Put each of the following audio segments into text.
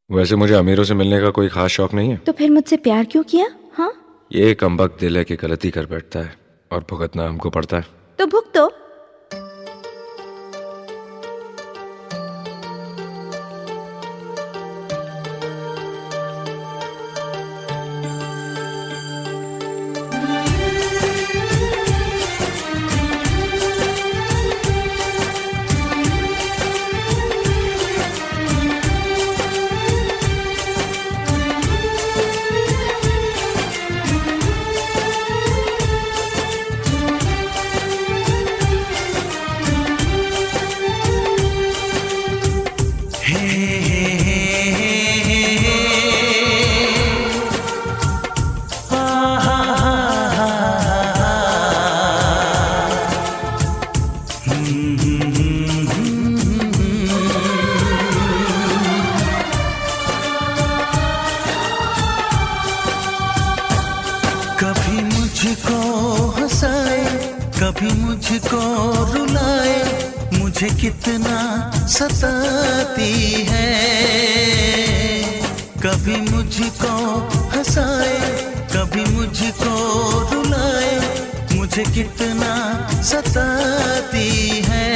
वैसे मुझे अमीरों से मिलने का कोई खास शौक नहीं है। तो फिर मुझसे प्यार क्यों किया? हाँ, ये कमबख्त दिल है कि गलती कर बैठता है और भुगतना हमको पड़ता है। तो भुगतो। कभी मुझको हंसाए, कभी मुझको रुलाए, मुझे कितना सताती है। कभी मुझको हंसाए, कभी मुझको रुलाए, मुझे कितना सताती है।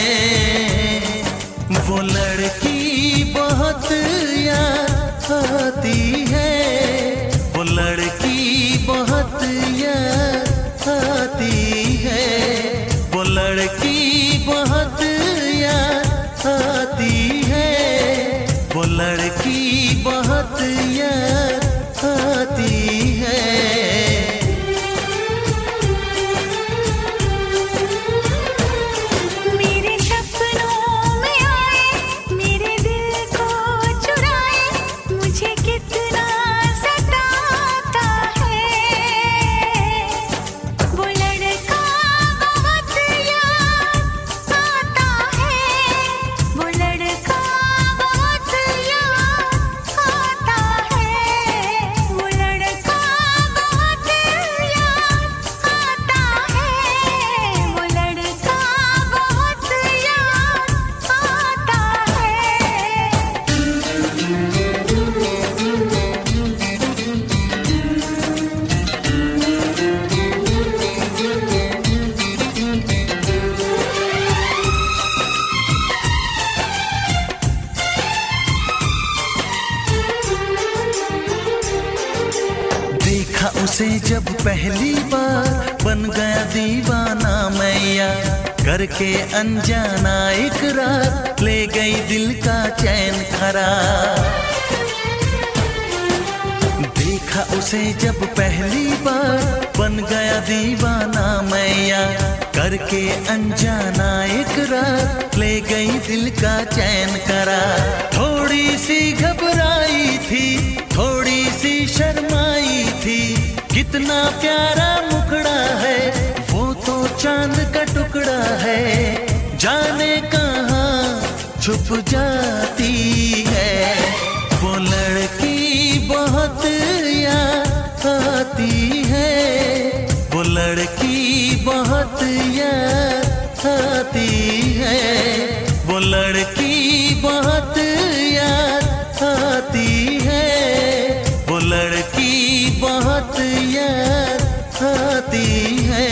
वो लड़की बहुत याद आती है, वो लड़की बहुत याद आती है, वो लड़की बहुत याद आती है, वो लड़की बहुत याद आती है। मेरे सपनों में आए, मेरे दिल को चुराए, मुझे कितना सताता है। वो लड़का बहुत याद आता है, वो लड़का बहुत याद आता है, वो लड़का बहुत याद आता है, वो लड़का बहुत याद आता देखा उसे जब पहली बार, बन गया दीवाना मैया, करके अनजाना इकरार, ले गई दिल का चैन करार। देखा उसे जब पहली बार, बन गया दीवाना मैया, करके अनजाना इकरार, ले गई दिल का चैन करार। थोड़ी सी घबराई थी, थोड़ी सी शर्माई थी, कितना प्यारा मुखड़ा है, वो तो चांद का टुकड़ा है, जाने कहाँ छुप जाती है। वो लड़की बहुत याद आती है, वो लड़की बहुत याद आती है, वो लड़की बहुत याद आती है, वो लड़की बहुत याद आती है।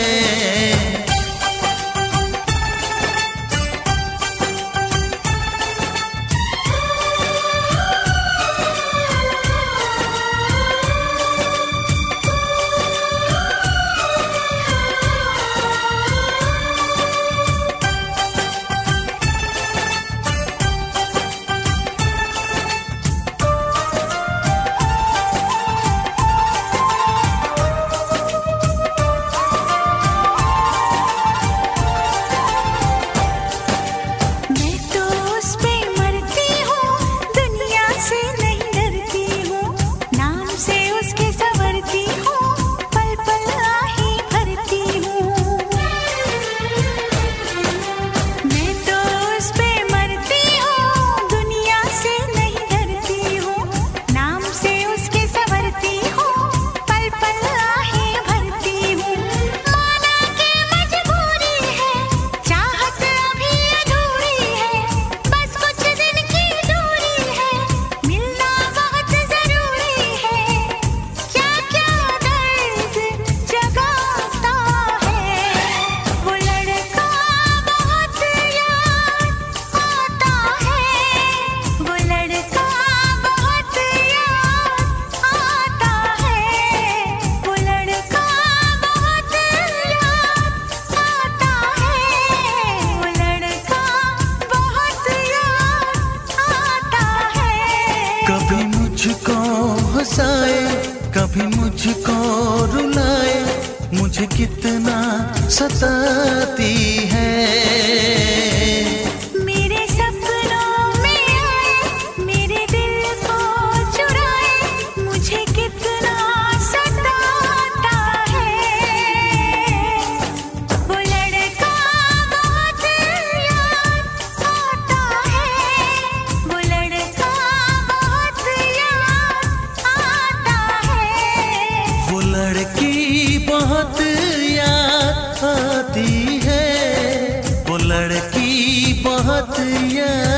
कभी मुझको रुलाए, मुझे कितना सताती है। मेरे सपनों में आए, मेरे दिल को चुराए, मुझे कितना सताता है। वो लड़का बहुत याद आता है, वो लड़का बहुत याद आता है। वो लड़की बहुत याद आती है, वो लड़की बहुत याद